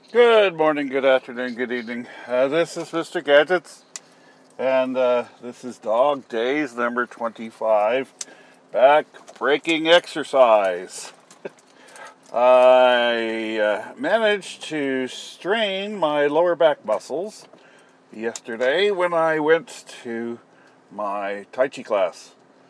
Good morning, good afternoon, good evening. This is Mr. Gadgets, and this is Dog Days number 25, back breaking exercise. I managed to strain my lower back muscles yesterday when I went to my Tai Chi class.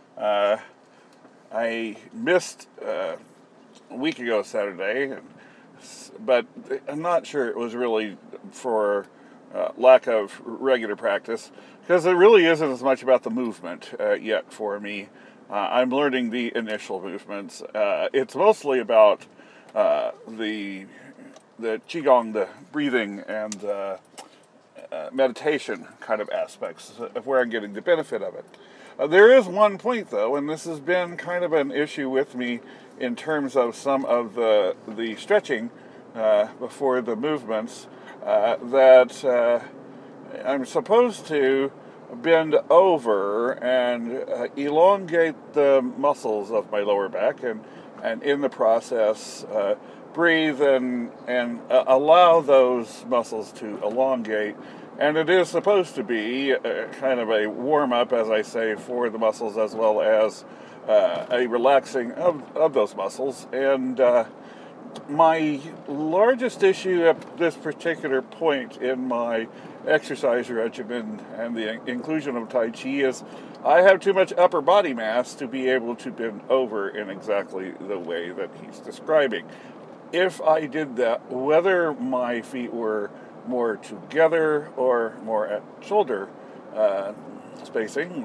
I missed a week ago Saturday, but I'm not sure it was really for lack of regular practice, because it really isn't as much about the movement yet for me. I'm learning the initial movements. It's mostly about the qigong, the breathing, and meditation kind of aspects of where I'm getting the benefit of it. There is one point, though, and this has been kind of an issue with me in terms of some of the stretching before the movements, that I'm supposed to bend over and elongate the muscles of my lower back, and in the process breathe and allow those muscles to elongate. And it is supposed to be kind of a warm-up, as I say, for the muscles, as well as a relaxing of those muscles. And my largest issue at this particular point in my exercise regimen and the inclusion of Tai Chi is I have too much upper body mass to be able to bend over in exactly the way that he's describing. If I did that, whether my feet were more together or more at shoulder spacing,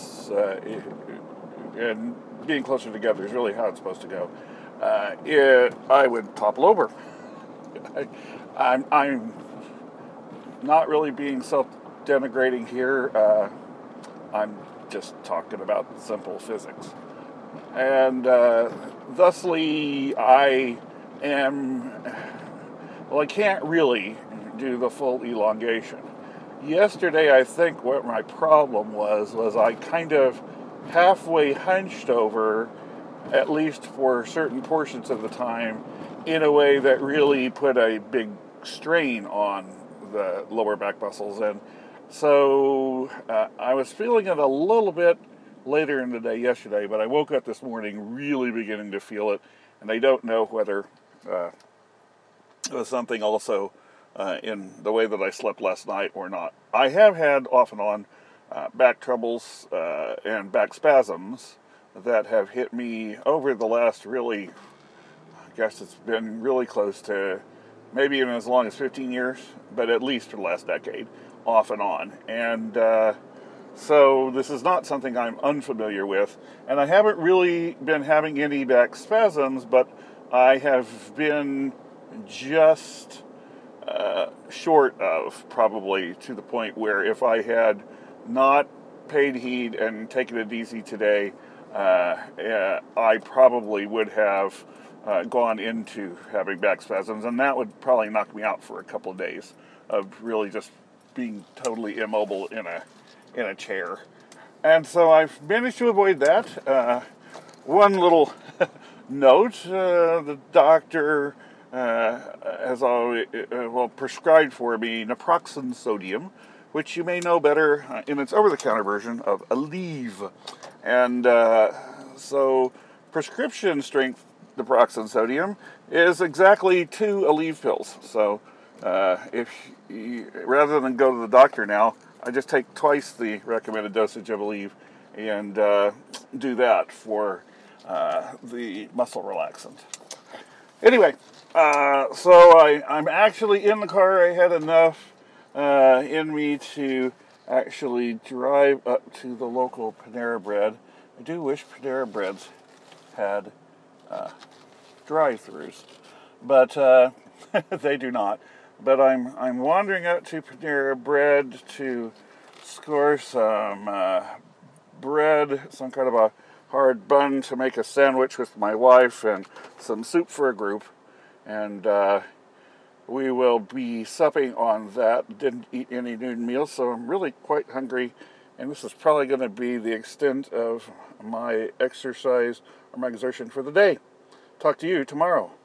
and being closer together is really how it's supposed to go, I would topple over. I'm not really being self-denigrating here. I'm just talking about simple physics. And thusly, I can't really do the full elongation. Yesterday, I think what my problem was I kind of halfway hunched over, at least for certain portions of the time, in a way that really put a big strain on the lower back muscles. And so I was feeling it a little bit later in the day yesterday, but I woke up this morning really beginning to feel it, and I don't know whether it was something also in the way that I slept last night or not. I have had off and on back troubles and back spasms that have hit me over the last really, I guess it's been really close to maybe even as long as 15 years, but at least for the last decade, off and on. And so this is not something I'm unfamiliar with, and I haven't really been having any back spasms, but I have been just short of, probably to the point where if I had not paid heed and taken it easy today, I probably would have gone into having back spasms, and that would probably knock me out for a couple of days of really just being totally immobile in a chair. And so I've managed to avoid that. One little note: the doctor has always prescribed for me naproxen sodium, which you may know better in its over-the-counter version of Aleve. And so prescription strength naproxen sodium is exactly 2 Aleve pills. So rather than go to the doctor now, I just take twice the recommended dosage of Aleve and do that for the muscle relaxant. Anyway, so I'm actually in the car. I had enough in me to actually drive up to the local Panera Bread. I do wish Panera Breads had drive-thrus, but they do not. But I'm wandering out to Panera Bread to score some bread, some kind of a hard bun to make a sandwich with my wife, and some soup for a group. And we will be supping on that. Didn't eat any noon meals, so I'm really quite hungry. And this is probably going to be the extent of my exercise or my exertion for the day. Talk to you tomorrow.